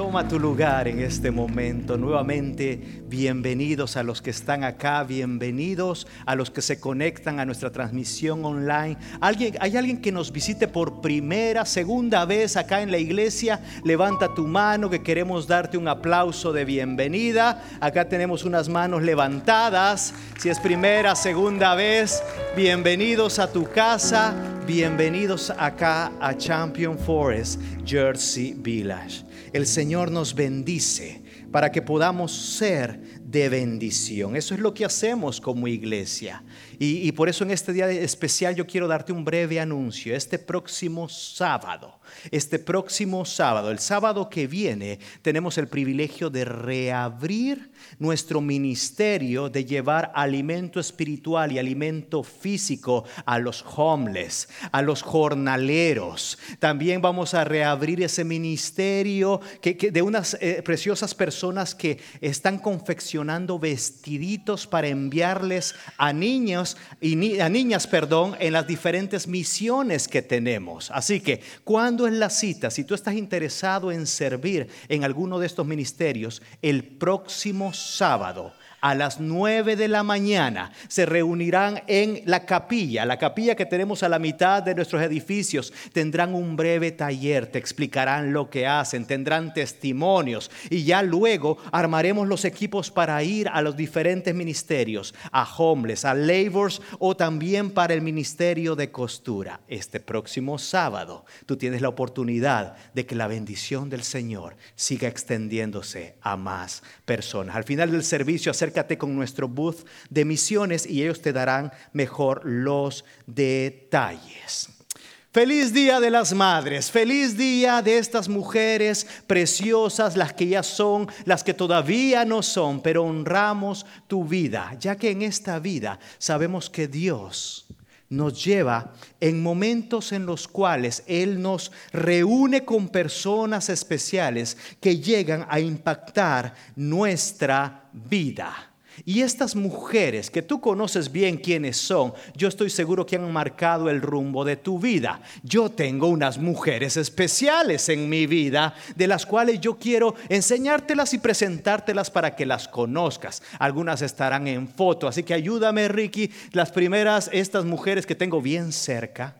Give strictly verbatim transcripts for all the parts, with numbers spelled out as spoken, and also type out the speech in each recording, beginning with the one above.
Toma tu lugar en este momento. Nuevamente, bienvenidos a los que están acá, bienvenidos a los que se conectan a nuestra transmisión online. ¿Alguien, ¿Hay alguien que nos visite por primera, segunda vez acá en la iglesia? Levanta tu mano, que queremos darte un aplauso de bienvenida. Acá tenemos unas manos levantadas. Si es primera, segunda vez, bienvenidos a tu casa. Bienvenidos acá a Champion Forest, Jersey Village. El Señor nos bendice para que podamos ser de bendición. Eso es lo que hacemos como iglesia. Y, y por eso en este día especial yo quiero darte un breve anuncio. Este próximo sábado, este próximo sábado, el sábado que viene, tenemos el privilegio de reabrir nuestro ministerio de llevar alimento espiritual y alimento físico a los homeless, a los jornaleros. También vamos a reabrir ese ministerio que, que de unas eh, preciosas personas que están confeccionando vestiditos para enviarles a niños y ni, a niñas, perdón, en las diferentes misiones que tenemos. Así que, ¿cuándo es la cita? Si tú estás interesado en servir en alguno de estos ministerios, el próximo sábado a las nueve de la mañana se reunirán en la capilla, la capilla que tenemos a la mitad de nuestros edificios. Tendrán un breve taller, te explicarán lo que hacen, tendrán testimonios y ya luego armaremos los equipos para ir a los diferentes ministerios, a homeless, a laborers o también para el ministerio de costura. Este próximo sábado tú tienes la oportunidad de que la bendición del Señor siga extendiéndose a más personas. Al final del servicio, acércate con nuestro booth de misiones y ellos te darán mejor los detalles. Feliz Día de las Madres, feliz día de estas mujeres preciosas, las que ya son, las que todavía no son, pero honramos tu vida, ya que en esta vida sabemos que Dios nos lleva en momentos en los cuales Él nos reúne con personas especiales que llegan a impactar nuestra vida. Y estas mujeres que tú conoces bien quiénes son, yo estoy seguro que han marcado el rumbo de tu vida. Yo tengo unas mujeres especiales en mi vida, de las cuales yo quiero enseñártelas y presentártelas para que las conozcas. Algunas estarán en foto, así que ayúdame, Ricky. Las primeras, estas mujeres que tengo bien cerca,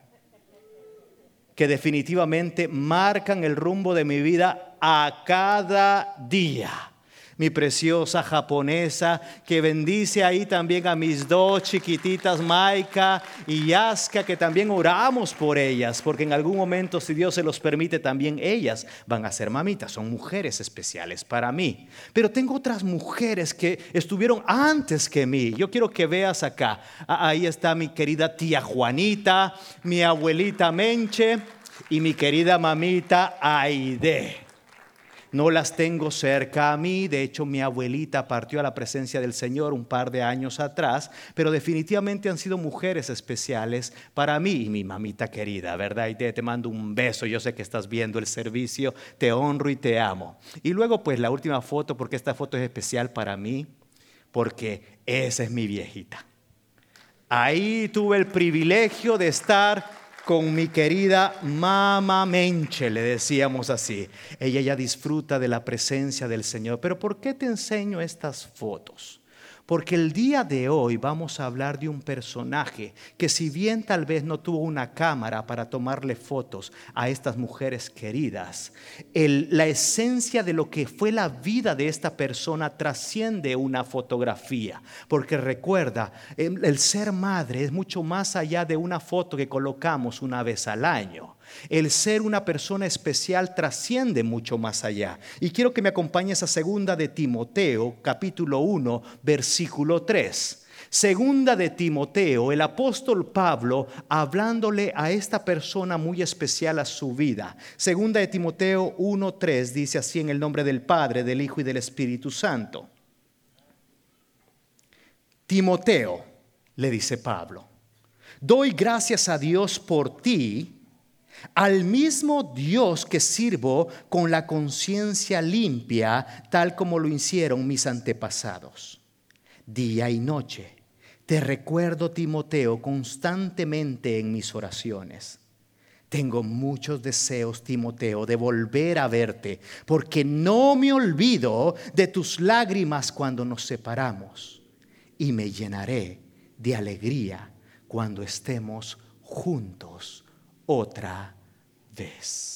que definitivamente marcan el rumbo de mi vida a cada día. Mi preciosa japonesa, que bendice ahí también a mis dos chiquititas, Maika y Yaska, que también oramos por ellas, porque en algún momento, si Dios se los permite, también ellas van a ser mamitas. Son mujeres especiales para mí. Pero tengo otras mujeres que estuvieron antes que mí. Yo quiero que veas acá. Ahí está mi querida tía Juanita, mi abuelita Menche y mi querida mamita Aide. No las tengo cerca a mí, de hecho mi abuelita partió a la presencia del Señor un par de años atrás, pero definitivamente han sido mujeres especiales para mí y mi mamita querida, ¿verdad? Y te, te mando un beso, yo sé que estás viendo el servicio, te honro y te amo. Y luego pues la última foto, porque esta foto es especial para mí, porque esa es mi viejita. Ahí tuve el privilegio de estar con mi querida Mama Menche, le decíamos así. Ella ya disfruta de la presencia del Señor. Pero ¿por qué te enseño estas fotos? Porque el día de hoy vamos a hablar de un personaje que, si bien tal vez no tuvo una cámara para tomarle fotos a estas mujeres queridas, el, la esencia de lo que fue la vida de esta persona trasciende una fotografía. Porque recuerda, el, el ser madre es mucho más allá de una foto que colocamos una vez al año. El ser una persona especial trasciende mucho más allá. Y quiero que me acompañes a segunda de Timoteo, capítulo uno, versículo tres. Segunda de Timoteo, el apóstol Pablo hablándole a esta persona muy especial a su vida. Segunda de Timoteo uno, tres dice así: en el nombre del Padre, del Hijo y del Espíritu Santo. Timoteo, le dice Pablo, doy gracias a Dios por ti, al mismo Dios que sirvo con la conciencia limpia, tal como lo hicieron mis antepasados. Día y noche te recuerdo, Timoteo, constantemente en mis oraciones. Tengo muchos deseos, Timoteo, de volver a verte, porque no me olvido de tus lágrimas cuando nos separamos, y me llenaré de alegría cuando estemos juntos otra vez.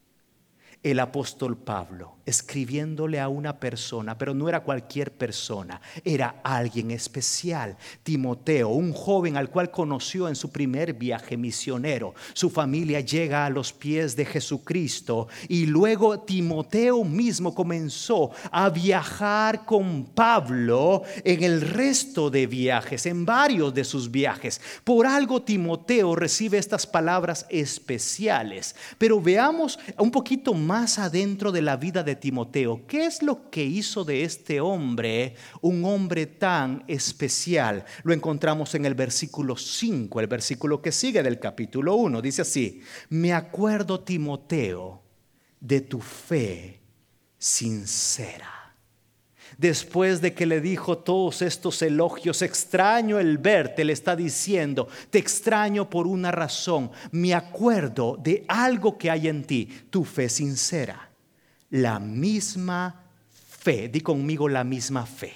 El apóstol Pablo, escribiéndole a una persona, pero no era cualquier persona, era alguien especial, Timoteo, un joven al cual conoció en su primer viaje misionero. Su familia llega a los pies de Jesucristo y luego Timoteo mismo comenzó a viajar con Pablo en el resto de viajes, en varios de sus viajes. Por algo Timoteo recibe estas palabras especiales, pero veamos un poquito más más adentro de la vida de Timoteo. ¿Qué es lo que hizo de este hombre un hombre tan especial? Lo encontramos en el versículo cinco, el versículo que sigue del capítulo uno. Dice así: me acuerdo, Timoteo, de tu fe sincera. Después de que le dijo todos estos elogios, extraño el verte, le está diciendo, te extraño por una razón. Me acuerdo de algo que hay en ti, tu fe sincera. La misma fe, di conmigo, la misma fe.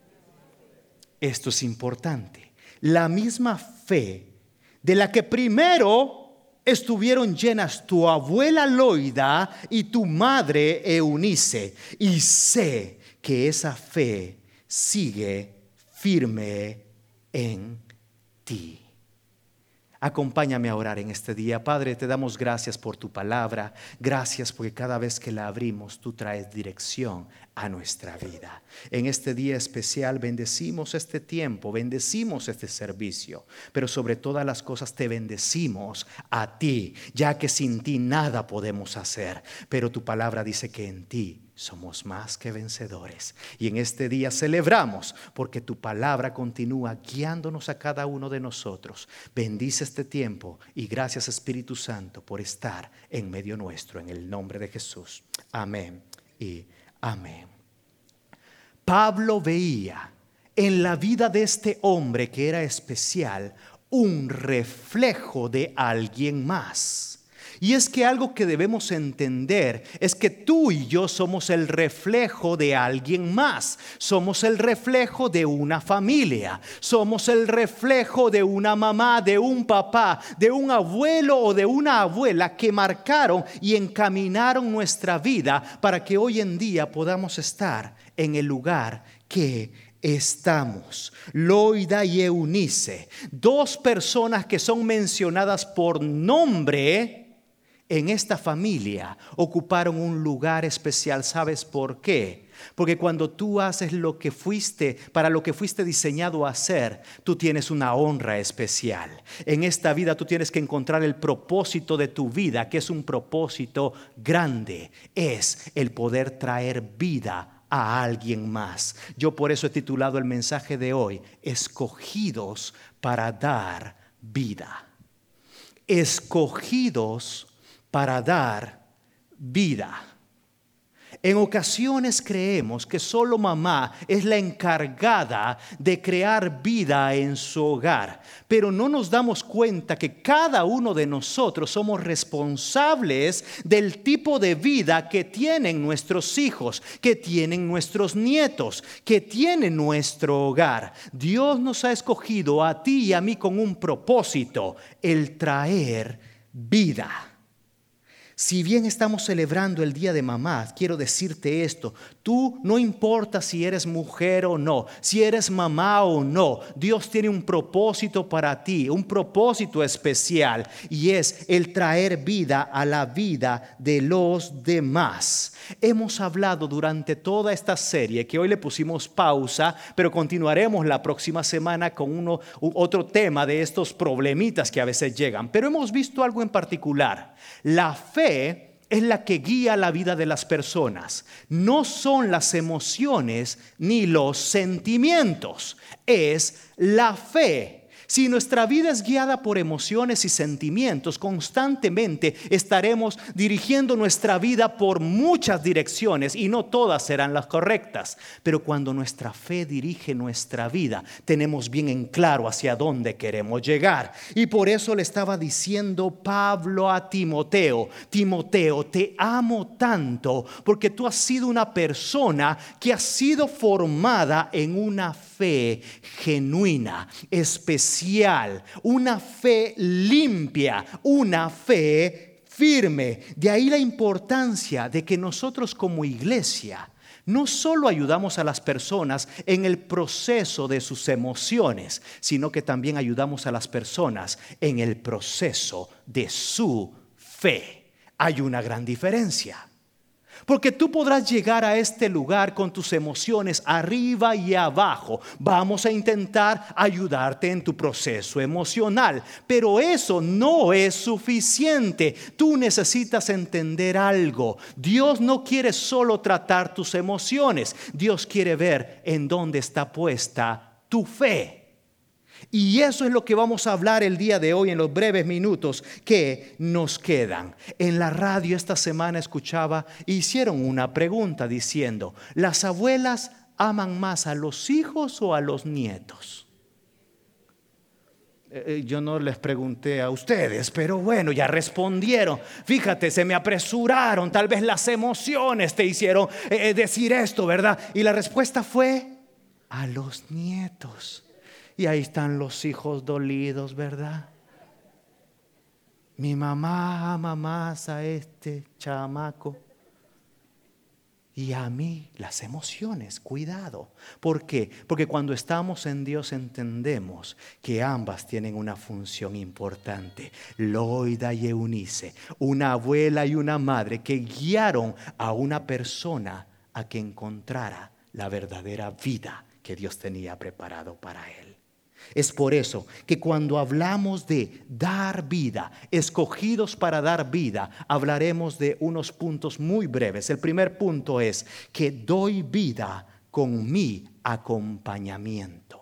Esto es importante. La misma fe de la que primero estuvieron llenas tu abuela Loida y tu madre Eunice. Y sé que esa fe sigue firme en ti. Acompáñame a orar en este día. Padre, te damos gracias por tu palabra. Gracias porque cada vez que la abrimos, tú traes dirección a nuestra vida. En este día especial bendecimos este tiempo, bendecimos este servicio, pero sobre todas las cosas te bendecimos a ti, ya que sin ti nada podemos hacer. Pero tu palabra dice que en ti somos más que vencedores. Y en este día celebramos porque tu palabra continúa guiándonos a cada uno de nosotros. Bendice este tiempo y gracias, Espíritu Santo, por estar en medio nuestro, en el nombre de Jesús. Amén y amén. Pablo veía en la vida de este hombre que era especial un reflejo de alguien más. Y es que algo que debemos entender es que tú y yo somos el reflejo de alguien más. Somos el reflejo de una familia. Somos el reflejo de una mamá, de un papá, de un abuelo o de una abuela que marcaron y encaminaron nuestra vida para que hoy en día podamos estar en el lugar que estamos. Loida y Eunice, dos personas que son mencionadas por nombre en esta familia, ocuparon un lugar especial. ¿Sabes por qué? Porque cuando tú haces lo que fuiste, para lo que fuiste diseñado a hacer, tú tienes una honra especial. En esta vida tú tienes que encontrar el propósito de tu vida, que es un propósito grande. Es el poder traer vida a alguien más. Yo por eso he titulado el mensaje de hoy, Escogidos para dar vida. Escogidos para dar vida. En ocasiones creemos que solo mamá es la encargada de crear vida en su hogar, pero no nos damos cuenta que cada uno de nosotros somos responsables del tipo de vida que tienen nuestros hijos, que tienen nuestros nietos, que tiene nuestro hogar. Dios nos ha escogido a ti y a mí con un propósito, el traer vida. Si bien estamos celebrando el Día de Mamá, quiero decirte esto: tú, no importa si eres mujer o no, si eres mamá o no, Dios tiene un propósito para ti, un propósito especial, y es el traer vida a la vida de los demás. Hemos hablado durante toda esta serie, que hoy le pusimos pausa, pero continuaremos la próxima semana con uno, otro tema de estos problemitas que a veces llegan. Pero hemos visto algo en particular. La fe es la que guía la vida de las personas. No son las emociones ni los sentimientos, es la fe. Si nuestra vida es guiada por emociones y sentimientos, constantemente estaremos dirigiendo nuestra vida por muchas direcciones y no todas serán las correctas. Pero cuando nuestra fe dirige nuestra vida, tenemos bien en claro hacia dónde queremos llegar. Y por eso le estaba diciendo Pablo a Timoteo: Timoteo, te amo tanto porque tú has sido una persona que ha sido formada en una fe genuina, especial, una fe limpia, una fe firme. De ahí la importancia de que nosotros como iglesia no solo ayudamos a las personas en el proceso de sus emociones, sino que también ayudamos a las personas en el proceso de su fe. Hay una gran diferencia. Porque tú podrás llegar a este lugar con tus emociones arriba y abajo. Vamos a intentar ayudarte en tu proceso emocional, pero eso no es suficiente. Tú necesitas entender algo. Dios no quiere solo tratar tus emociones. Dios quiere ver en dónde está puesta tu fe. Y eso es lo que vamos a hablar el día de hoy en los breves minutos que nos quedan. En la radio esta semana escuchaba, hicieron una pregunta diciendo: ¿las abuelas aman más a los hijos o a los nietos? Eh, yo no les pregunté a ustedes, pero bueno, ya respondieron. Fíjate, se me apresuraron, tal vez las emociones te hicieron eh, decir esto, ¿verdad? Y la respuesta fue: a los nietos. Y ahí están los hijos dolidos, ¿verdad? Mi mamá ama más a este chamaco. Y a mí las emociones, cuidado. ¿Por qué? Porque cuando estamos en Dios entendemos que ambas tienen una función importante. Loida y Eunice, una abuela y una madre que guiaron a una persona a que encontrara la verdadera vida que Dios tenía preparado para él. Es por eso que cuando hablamos de dar vida, escogidos para dar vida, hablaremos de unos puntos muy breves. El primer punto es que doy vida con mi acompañamiento.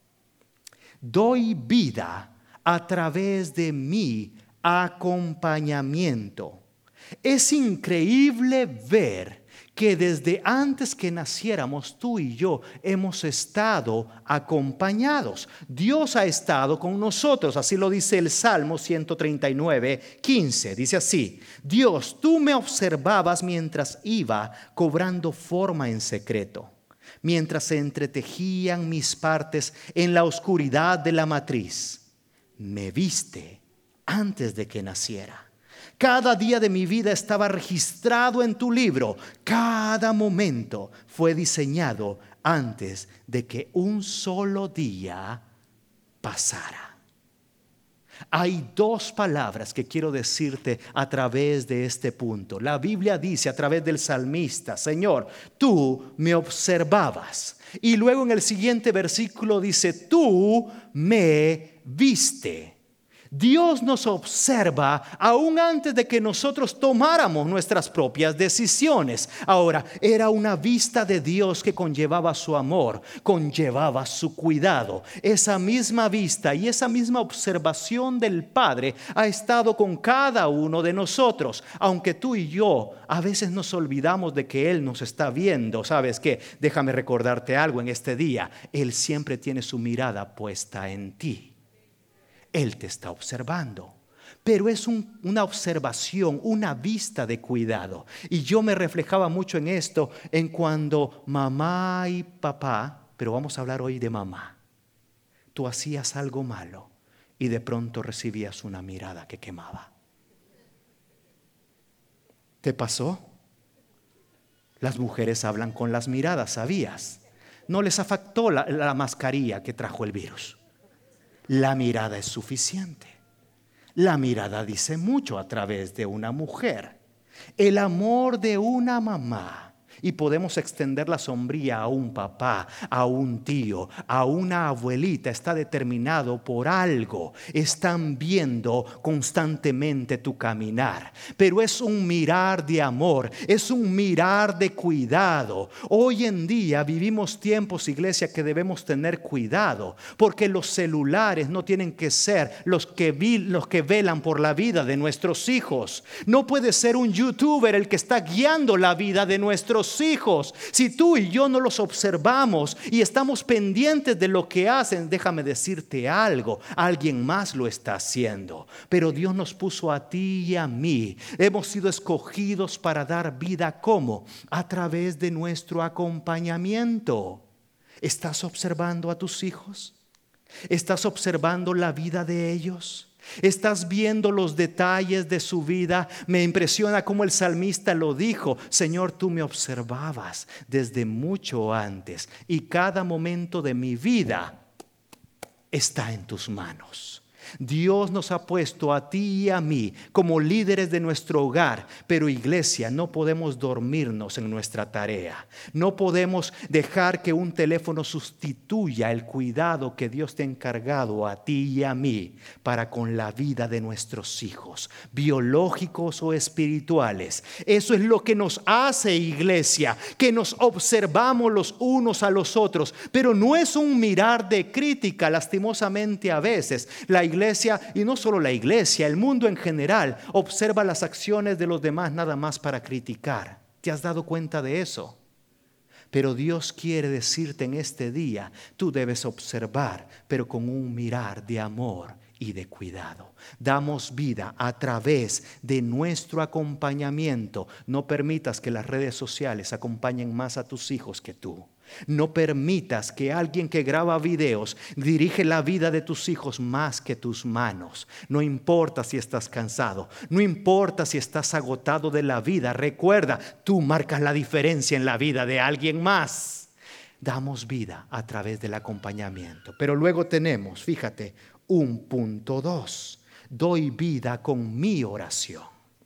Doy vida a través de mi acompañamiento. Es increíble ver que desde antes que naciéramos tú y yo hemos estado acompañados. Dios ha estado con nosotros, así lo dice el Salmo ciento treinta y nueve, quince. Dice así: Dios, tú me observabas mientras iba cobrando forma en secreto, mientras se entretejían mis partes en la oscuridad de la matriz. Me viste antes de que naciera. Cada día de mi vida estaba registrado en tu libro. Cada momento fue diseñado antes de que un solo día pasara. Hay dos palabras que quiero decirte a través de este punto. La Biblia dice a través del salmista: Señor, tú me observabas. Y luego en el siguiente versículo dice: tú me viste. Dios nos observa aún antes de que nosotros tomáramos nuestras propias decisiones. Ahora, era una vista de Dios que conllevaba su amor, conllevaba su cuidado. Esa misma vista y esa misma observación del Padre ha estado con cada uno de nosotros. Aunque tú y yo a veces nos olvidamos de que Él nos está viendo. ¿Sabes qué? Déjame recordarte algo en este día. Él siempre tiene su mirada puesta en ti. Él te está observando, pero es un, una observación, una vista de cuidado. Y yo me reflejaba mucho en esto, en cuando mamá y papá, pero vamos a hablar hoy de mamá, tú hacías algo malo y de pronto recibías una mirada que quemaba. ¿Te pasó? Las mujeres hablan con las miradas, ¿sabías? No les afectó la, la mascarilla que trajo el virus. La mirada es suficiente. La mirada dice mucho a través de una mujer. El amor de una mamá Y podemos extender la sombrilla a un papá, a un tío, a una abuelita. Está determinado por algo. Están viendo constantemente tu caminar. Pero es un mirar de amor, es un mirar de cuidado. Hoy en día vivimos tiempos, iglesia, que debemos tener cuidado. Porque los celulares no tienen que ser los que, vi, los que velan por la vida de nuestros hijos. No puede ser un youtuber el que está guiando la vida de nuestros hijos. Si tú y yo no los observamos y estamos pendientes de lo que hacen, déjame decirte algo, alguien más lo está haciendo. Pero Dios nos puso a ti y a mí. Hemos sido escogidos para dar vida. ¿Cómo? A través de nuestro acompañamiento. ¿Estás observando a tus hijos? ¿Estás observando la vida de ellos? ¿Estás viendo los detalles de su vida? Me impresiona como el salmista lo dijo: Señor, tú me observabas desde mucho antes y cada momento de mi vida está en tus manos. Dios nos ha puesto a ti y a mí como líderes de nuestro hogar. Pero iglesia, no podemos dormirnos en nuestra tarea. No podemos dejar que un teléfono sustituya el cuidado que Dios te ha encargado a ti y a mí para con la vida de nuestros hijos, biológicos o espirituales. Eso es lo que nos hace, iglesia, que nos observamos los unos a los otros. Pero no es un mirar de crítica. Lastimosamente a veces la iglesia Iglesia, y no solo la iglesia, el mundo en general observa las acciones de los demás nada más para criticar. ¿Te has dado cuenta de eso? Pero Dios quiere decirte en este día: tú debes observar, pero con un mirar de amor y de cuidado. Damos vida a través de nuestro acompañamiento. No permitas que las redes sociales acompañen más a tus hijos que tú. No permitas que alguien que graba videos dirige la vida de tus hijos más que tus manos. No importa si estás cansado, no importa si estás agotado de la vida. Recuerda, tú marcas la diferencia en la vida de alguien más. Damos vida a través del acompañamiento. Pero luego tenemos, fíjate, un punto dos. Doy vida con mi oración.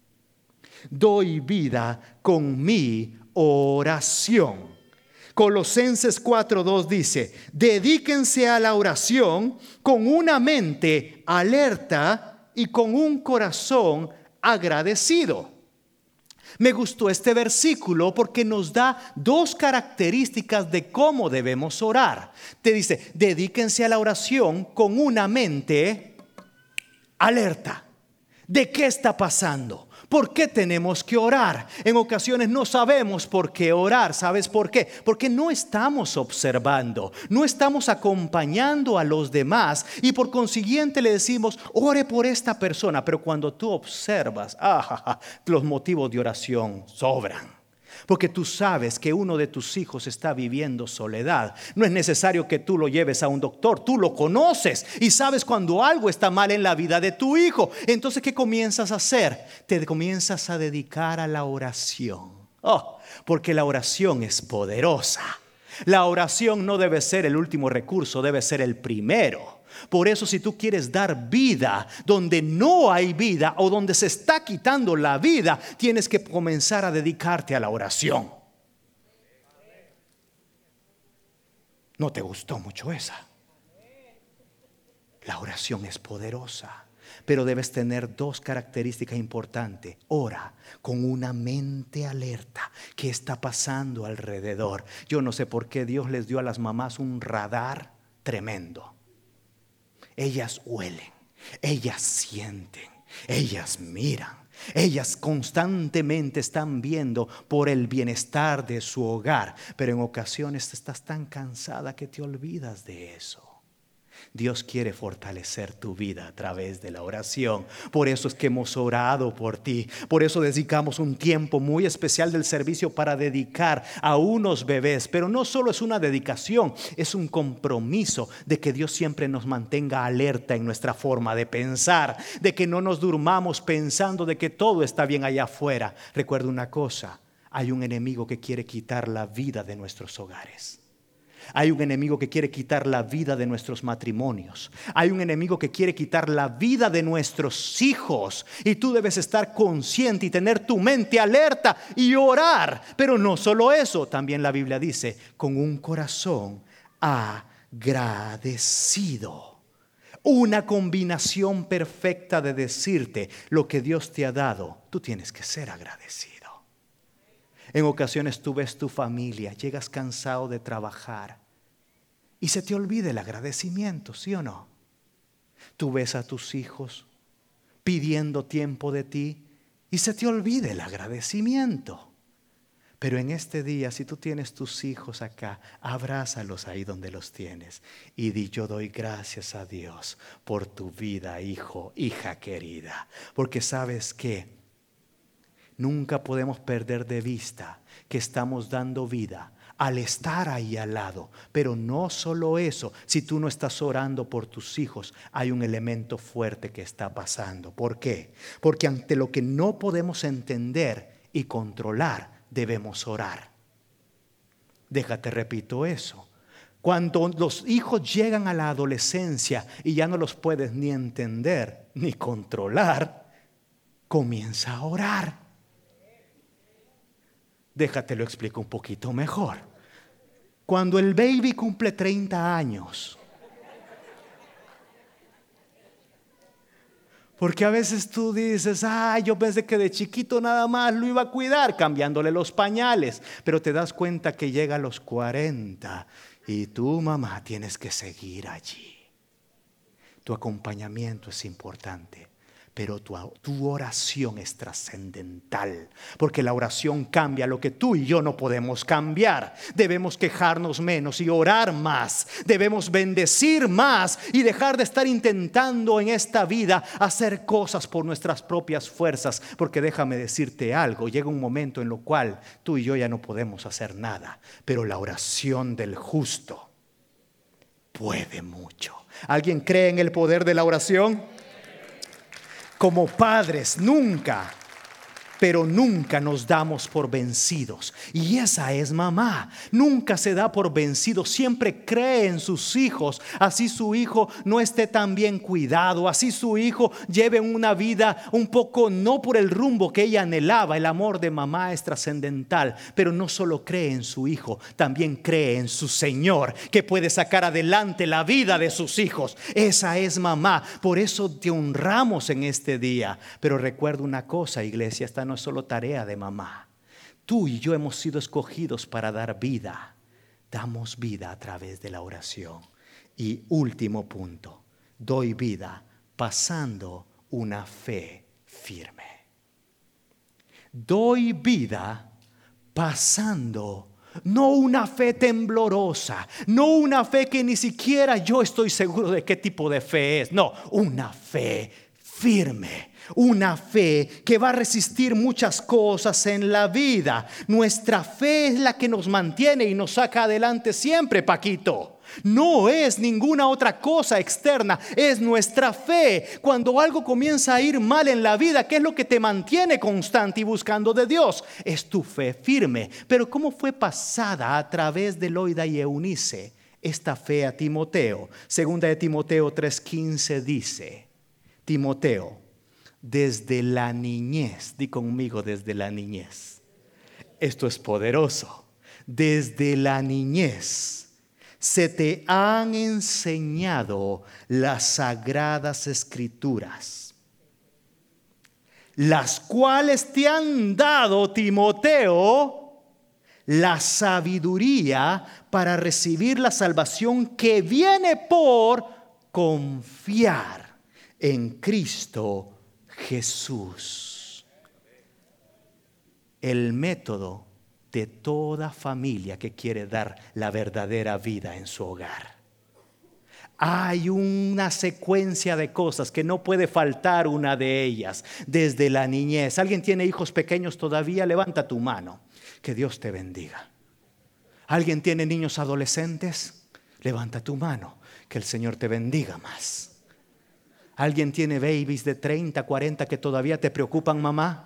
Doy vida con mi oración. Colosenses cuatro dos dice: dedíquense a la oración con una mente alerta y con un corazón agradecido. Me gustó este versículo porque nos da dos características de cómo debemos orar. Te dice: dedíquense a la oración con una mente alerta. ¿De qué está pasando? ¿Por qué tenemos que orar? En ocasiones no sabemos por qué orar. ¿Sabes por qué? Porque no estamos observando, no estamos acompañando a los demás y por consiguiente le decimos: ore por esta persona. Pero cuando tú observas, ah, los motivos de oración sobran. Porque tú sabes que uno de tus hijos está viviendo soledad. No es necesario que tú lo lleves a un doctor. Tú lo conoces y sabes cuando algo está mal en la vida de tu hijo. Entonces, ¿qué comienzas a hacer? Te comienzas a dedicar a la oración. Oh, porque la oración es poderosa. La oración no debe ser el último recurso, debe ser el primero. Por eso, si tú quieres dar vida donde no hay vida o donde se está quitando la vida, tienes que comenzar a dedicarte a la oración. ¿No te gustó mucho esa? La oración es poderosa, pero debes tener dos características importantes. Ora con una mente alerta. ¿Qué está pasando alrededor? Yo no sé por qué Dios les dio a las mamás un radar tremendo. Ellas huelen, ellas sienten, ellas miran, ellas constantemente están viendo por el bienestar de su hogar. Pero en ocasiones estás tan cansada que te olvidas de eso. Dios quiere fortalecer tu vida a través de la oración. Por eso es que hemos orado por ti. Por eso dedicamos un tiempo muy especial del servicio para dedicar a unos bebés. Pero no solo es una dedicación, es un compromiso de que Dios siempre nos mantenga alerta en nuestra forma de pensar, de que no nos durmamos pensando de que todo está bien allá afuera. Recuerda una cosa: hay un enemigo que quiere quitar la vida de nuestros hogares. Hay un enemigo que quiere quitar la vida de nuestros matrimonios. Hay un enemigo que quiere quitar la vida de nuestros hijos. Y tú debes estar consciente y tener tu mente alerta y orar. Pero no solo eso, también la Biblia dice, con un corazón agradecido. Una combinación perfecta de decirte lo que Dios te ha dado. Tú tienes que ser agradecido. En ocasiones tú ves tu familia, llegas cansado de trabajar y se te olvida el agradecimiento, ¿sí o no? Tú ves a tus hijos pidiendo tiempo de ti y se te olvida el agradecimiento. Pero en este día, si tú tienes tus hijos acá, abrázalos ahí donde los tienes y di: yo doy gracias a Dios por tu vida, hijo, hija querida. Porque ¿sabes qué? Nunca podemos perder de vista que estamos dando vida al estar ahí al lado. Pero no solo eso, si tú no estás orando por tus hijos, hay un elemento fuerte que está pasando. ¿Por qué? Porque ante lo que no podemos entender y controlar, debemos orar. Déjate, repito eso. Cuando los hijos llegan a la adolescencia y ya no los puedes ni entender ni controlar, comienza a orar. Déjate lo explico un poquito mejor. Cuando el baby cumple treinta años, porque a veces tú dices: ay, yo pensé que de chiquito nada más lo iba a cuidar cambiándole los pañales, pero te das cuenta que llega a los cuarenta y tú, mamá, tienes que seguir allí. Tu acompañamiento es importante, pero tu, tu oración es trascendental, porque la oración cambia lo que tú y yo no podemos cambiar. Debemos quejarnos menos y orar más. Debemos bendecir más y dejar de estar intentando en esta vida hacer cosas por nuestras propias fuerzas, porque déjame decirte algo, llega un momento en lo cual tú y yo ya no podemos hacer nada, pero la oración del justo puede mucho. ¿Alguien cree en el poder de la oración? Como padres, nunca, pero nunca nos damos por vencidos. Y esa es mamá. Nunca se da por vencido. Siempre cree en sus hijos. Así su hijo no esté tan bien cuidado. Así su hijo lleve una vida un poco no por el rumbo que ella anhelaba. El amor de mamá es trascendental. Pero no solo cree en su hijo, también cree en su Señor, que puede sacar adelante la vida de sus hijos. Esa es mamá. Por eso te honramos en este día. Pero recuerda una cosa, iglesia, esta no es solo tarea de mamá. Tú y yo hemos sido escogidos para dar vida. Damos vida a través de la oración. Y último punto, doy vida pasando una fe firme. Doy vida pasando, no una fe temblorosa, no una fe que ni siquiera yo estoy seguro de qué tipo de fe es. No, una fe firme. Una fe que va a resistir muchas cosas en la vida. Nuestra fe es la que nos mantiene y nos saca adelante siempre, Paquito. No es ninguna otra cosa externa, es nuestra fe. Cuando algo comienza a ir mal en la vida, ¿qué es lo que te mantiene constante y buscando de Dios? Es tu fe firme. Pero ¿cómo fue pasada a través de Loida y Eunice esta fe a Timoteo? Segunda de Timoteo tres quince dice: Timoteo, desde la niñez, di conmigo, desde la niñez. Esto es poderoso. Desde la niñez se te han enseñado las sagradas escrituras, las cuales te han dado, Timoteo, la sabiduría para recibir la salvación que viene por confiar en Cristo Jesús. El método de toda familia que quiere dar la verdadera vida en su hogar. Hay una secuencia de cosas que no puede faltar una de ellas desde la niñez. ¿Alguien tiene hijos pequeños todavía? Levanta tu mano. Que Dios te bendiga. ¿Alguien tiene niños adolescentes? Levanta tu mano. Que el Señor te bendiga más. ¿Alguien tiene babies de treinta, cuarenta que todavía te preocupan, mamá?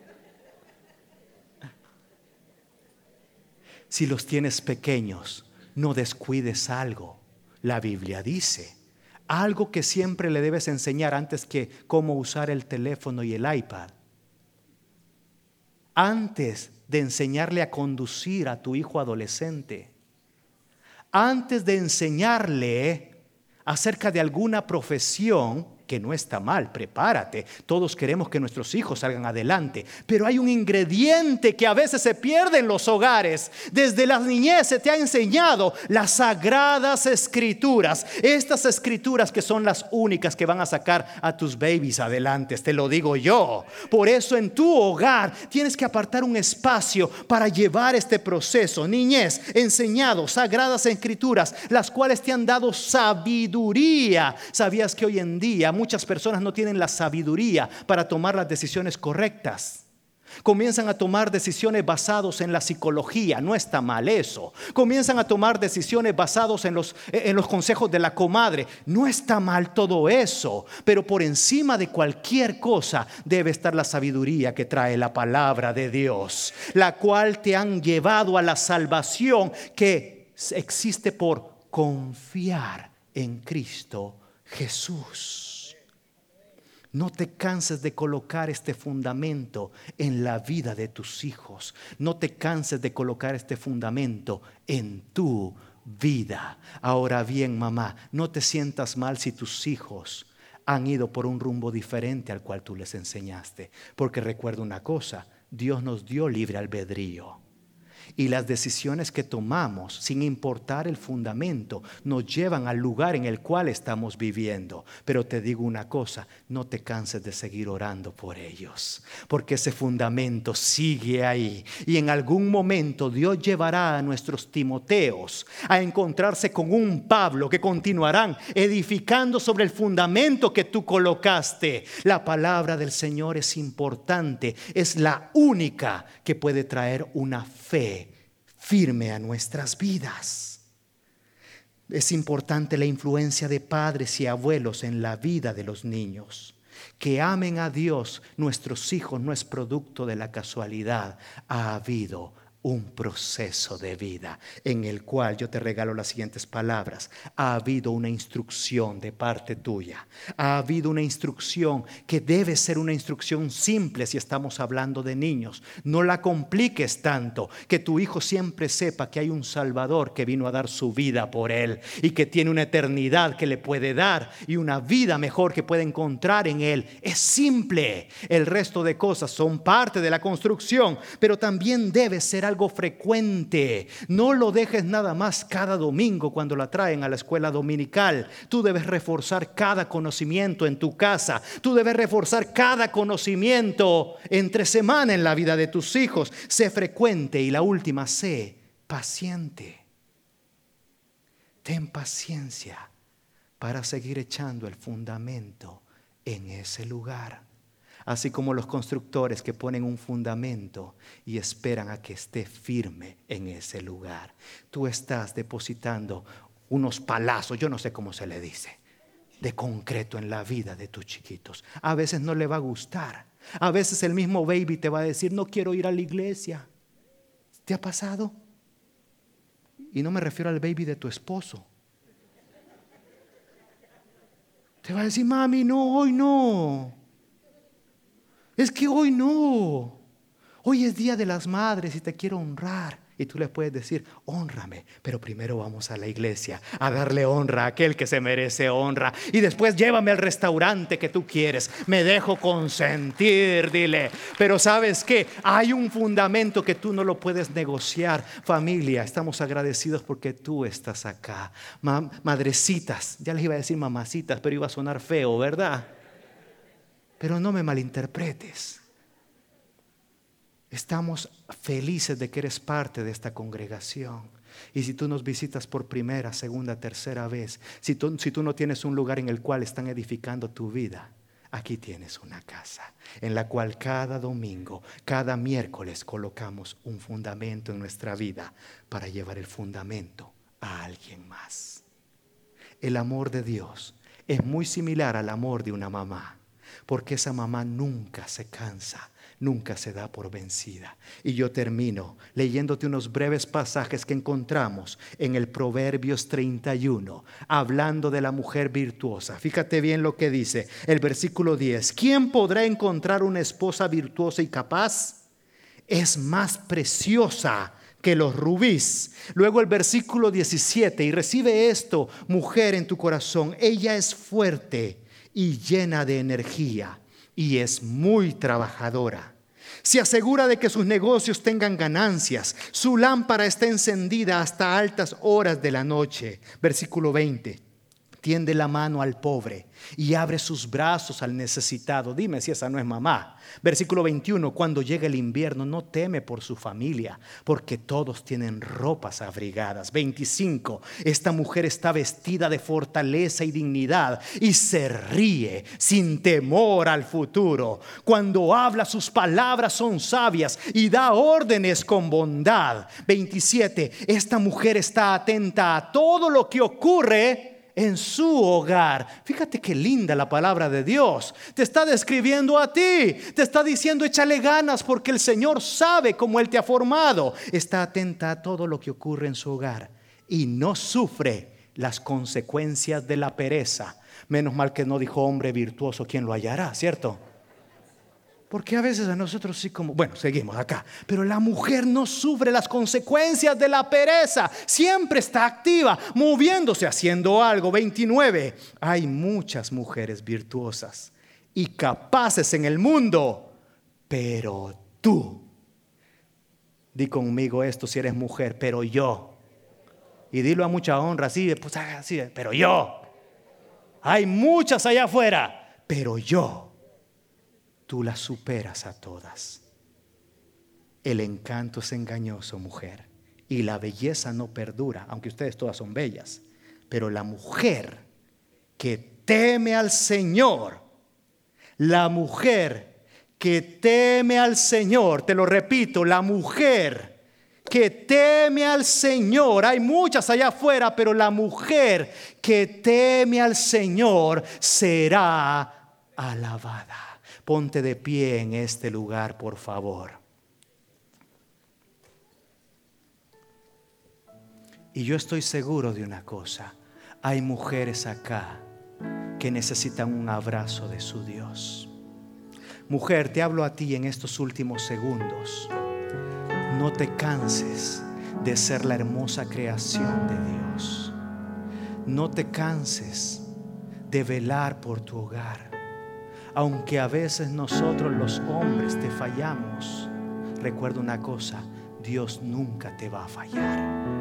Si los tienes pequeños, No descuides algo. La Biblia dice, algo que siempre le debes enseñar antes que cómo usar el teléfono y el iPad. Antes de enseñarle a conducir a tu hijo adolescente, antes de enseñarle acerca de alguna profesión, que no está mal, prepárate. Todos queremos que nuestros hijos salgan adelante, pero hay un ingrediente que a veces se pierde en los hogares. Desde la niñez se te ha enseñado las sagradas escrituras, estas escrituras que son las únicas que van a sacar a tus babies adelante, te lo digo yo. Por eso en tu hogar tienes que apartar un espacio para llevar este proceso. Niñez, enseñado sagradas escrituras, las cuales te han dado sabiduría. ¿Sabías que hoy en día muchas personas no tienen la sabiduría para tomar las decisiones correctas? Comienzan a tomar decisiones basadas en la psicología. No está mal eso. Comienzan a tomar decisiones basadas en los, en los consejos de la comadre. No está mal todo eso. Pero por encima de cualquier cosa debe estar la sabiduría que trae la palabra de Dios, la cual te han llevado a la salvación que existe por confiar en Cristo Jesús. No te canses de colocar este fundamento en la vida de tus hijos. No te canses de colocar este fundamento en tu vida. Ahora bien, mamá, no te sientas mal si tus hijos han ido por un rumbo diferente al cual tú les enseñaste. Porque recuerda una cosa, Dios nos dio libre albedrío. Y las decisiones que tomamos, sin importar el fundamento, nos llevan al lugar en el cual estamos viviendo. Pero te digo una cosa, no te canses de seguir orando por ellos, porque ese fundamento sigue ahí. Y en algún momento Dios llevará a nuestros Timoteos a encontrarse con un Pablo que continuarán edificando sobre el fundamento que tú colocaste. La palabra del Señor es importante, es la única que puede traer una fe firme a nuestras vidas. Es importante la influencia de padres y abuelos en la vida de los niños. Que amen a Dios, nuestros hijos, no es producto de la casualidad. Ha habido un proceso de vida en el cual yo te regalo las siguientes palabras. Ha habido una instrucción de parte tuya. Ha habido una instrucción que debe ser una instrucción simple si estamos hablando de niños. No la compliques tanto. Que tu hijo siempre sepa que hay un Salvador que vino a dar su vida por él y que tiene una eternidad que le puede dar y una vida mejor que puede encontrar en él. Es simple. El resto de cosas son parte de la construcción, pero también debe ser algo algo frecuente. No lo dejes nada más cada domingo cuando la traen a la escuela dominical. Tú debes reforzar cada conocimiento en tu casa. Tú debes reforzar cada conocimiento entre semana en la vida de tus hijos. Sé frecuente y la última, sé paciente. Ten paciencia para seguir echando el fundamento en ese lugar. Así como los constructores que ponen un fundamento y esperan a que esté firme en ese lugar. Tú estás depositando unos palazos, yo no sé cómo se le dice, de concreto en la vida de tus chiquitos. A veces no le va a gustar. A veces el mismo baby te va a decir, no quiero ir a la iglesia. ¿Te ha pasado? Y no me refiero al baby de tu esposo. Te va a decir, mami, no, hoy no. Es que hoy no. Hoy es Día de las Madres y te quiero honrar. Y tú le puedes decir, hónrame, pero primero vamos a la iglesia a darle honra a aquel que se merece honra. Y después llévame al restaurante que tú quieres. Me dejo consentir, dile. Pero ¿sabes qué? Hay un fundamento que tú no lo puedes negociar. Familia, estamos agradecidos porque tú estás acá. Ma- Madrecitas, ya les iba a decir mamacitas, pero iba a sonar feo, ¿verdad? Pero no me malinterpretes. Estamos felices de que eres parte de esta congregación. Y si tú nos visitas por primera, segunda, tercera vez, si tú, si tú no tienes un lugar en el cual están edificando tu vida, aquí tienes una casa en la cual cada domingo, cada miércoles colocamos un fundamento en nuestra vida para llevar el fundamento a alguien más. El amor de Dios es muy similar al amor de una mamá. Porque esa mamá nunca se cansa, nunca se da por vencida. Y yo termino leyéndote unos breves pasajes que encontramos en el Proverbios treinta y uno, hablando de la mujer virtuosa. Fíjate bien lo que dice el versículo diez. ¿Quién podrá encontrar una esposa virtuosa y capaz? Es más preciosa que los rubíes. Luego el versículo diecisiete, y recibe esto, mujer, en tu corazón. Ella es fuerte y llena de energía y es muy trabajadora. Se asegura de que sus negocios tengan ganancias. Su lámpara está encendida hasta altas horas de la noche. Versículo veinte. Tiende la mano al pobre y abre sus brazos al necesitado. Dime si esa no es mamá. Versículo veintiuno. Cuando llega el invierno no teme por su familia, porque todos tienen ropas abrigadas. veinticinco. Esta mujer está vestida de fortaleza y dignidad y se ríe sin temor al futuro. Cuando habla, sus palabras son sabias y da órdenes con bondad. veintisiete. Esta mujer está atenta a todo lo que ocurre en su hogar. Fíjate qué linda la palabra de Dios. Te está describiendo a ti. Te está diciendo échale ganas porque el Señor sabe cómo Él te ha formado. Está atenta a todo lo que ocurre en su hogar y no sufre las consecuencias de la pereza. Menos mal que no dijo hombre virtuoso, ¿quién lo hallará? ¿Cierto? Porque a veces a nosotros sí como, bueno, seguimos acá. Pero la mujer no sufre las consecuencias de la pereza. Siempre está activa, moviéndose, haciendo algo. veintinueve. Hay muchas mujeres virtuosas y capaces en el mundo, pero tú, di conmigo esto si eres mujer, pero yo. Y dilo a mucha honra, así, pues así, pero yo. Hay muchas allá afuera, pero yo. Tú las superas a todas. El encanto es engañoso, mujer, y la belleza no perdura, aunque ustedes todas son bellas. Pero la mujer que teme al Señor, la mujer que teme al Señor, te lo repito, la mujer que teme al Señor, hay muchas allá afuera, pero la mujer que teme al Señor será alabada. Ponte de pie en este lugar, por favor. Y yo estoy seguro de una cosa. Hay mujeres acá que necesitan un abrazo de su Dios. Mujer, te hablo a ti en estos últimos segundos. No te canses de ser la hermosa creación de Dios. No te canses de velar por tu hogar. Aunque a veces nosotros los hombres te fallamos, recuerda una cosa, Dios nunca te va a fallar.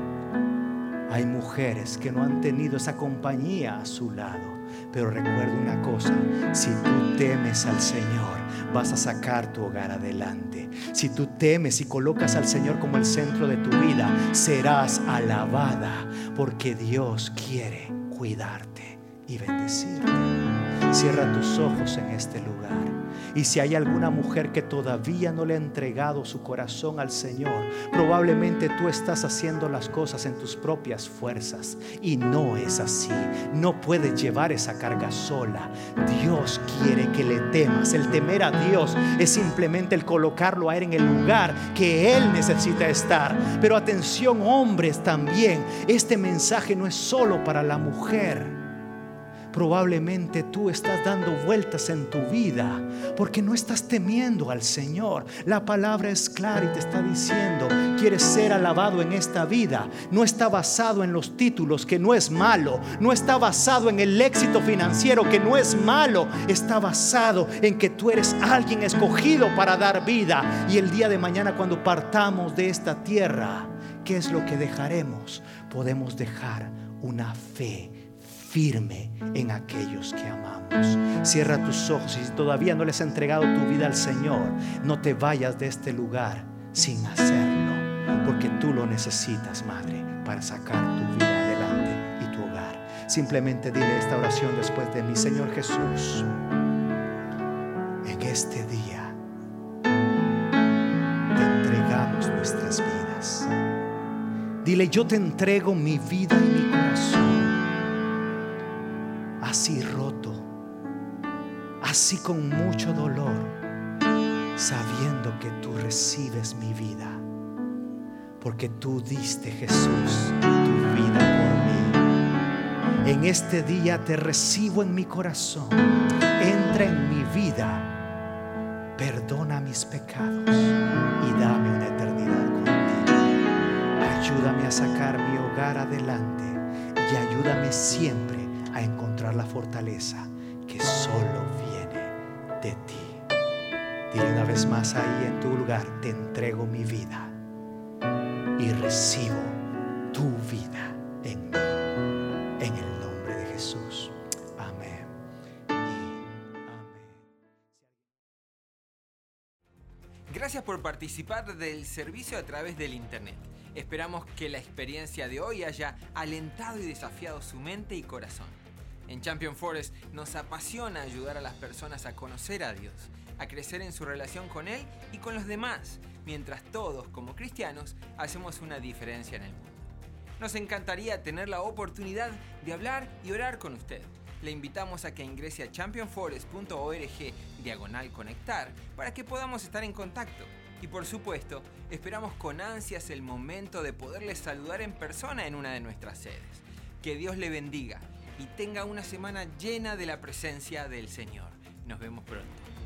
Hay mujeres que no han tenido esa compañía a su lado, pero recuerda una cosa, si tú temes al Señor, vas a sacar tu hogar adelante. Si tú temes y colocas al Señor como el centro de tu vida, serás alabada, porque Dios quiere cuidarte y bendecirte. Cierra tus ojos en este lugar. Y si hay alguna mujer que todavía no le ha entregado su corazón al Señor, probablemente tú estás haciendo las cosas en tus propias fuerzas. Y no es así. No puedes llevar esa carga sola. Dios quiere que le temas. El temer a Dios es simplemente el colocarlo a Él en el lugar que Él necesita estar. Pero atención, hombres, también. Este mensaje no es solo para la mujer. Probablemente tú estás dando vueltas en tu vida porque no estás temiendo al Señor. La palabra es clara y te está diciendo, quieres ser alabado en esta vida. No está basado en los títulos, que no es malo. No está basado en el éxito financiero, que no es malo. Está basado en que tú eres alguien escogido para dar vida. Y el día de mañana, cuando partamos de esta tierra, ¿qué es lo que dejaremos? Podemos dejar una fe firme en aquellos que amamos. Cierra tus ojos y si todavía no les has entregado tu vida al Señor, no te vayas de este lugar sin hacerlo, porque tú lo necesitas, madre, para sacar tu vida adelante y tu hogar. Simplemente dile esta oración después de mí. Señor Jesús, en este día te entregamos nuestras vidas. Dile, yo te entrego mi vida y mi corazón, así roto, así con mucho dolor, sabiendo que tú recibes mi vida, porque tú diste, Jesús, tu vida por mí. En este día te recibo en mi corazón. Entra en mi vida, perdona mis pecados y dame una eternidad contigo. Ayúdame a sacar mi hogar adelante y ayúdame siempre a encontrar la fortaleza que solo viene de ti. Dile una vez más ahí en tu lugar: te entrego mi vida y recibo tu vida en mí, en el nombre de Jesús. Amén y amén. Gracias por participar del servicio a través del internet. Esperamos que la experiencia de hoy haya alentado y desafiado su mente y corazón. En Champion Forest nos apasiona ayudar a las personas a conocer a Dios, a crecer en su relación con Él y con los demás, mientras todos, como cristianos, hacemos una diferencia en el mundo. Nos encantaría tener la oportunidad de hablar y orar con usted. Le invitamos a que ingrese a champion forest punto org diagonal conectar para que podamos estar en contacto. Y por supuesto, esperamos con ansias el momento de poderles saludar en persona en una de nuestras sedes. Que Dios le bendiga y tenga una semana llena de la presencia del Señor. Nos vemos pronto.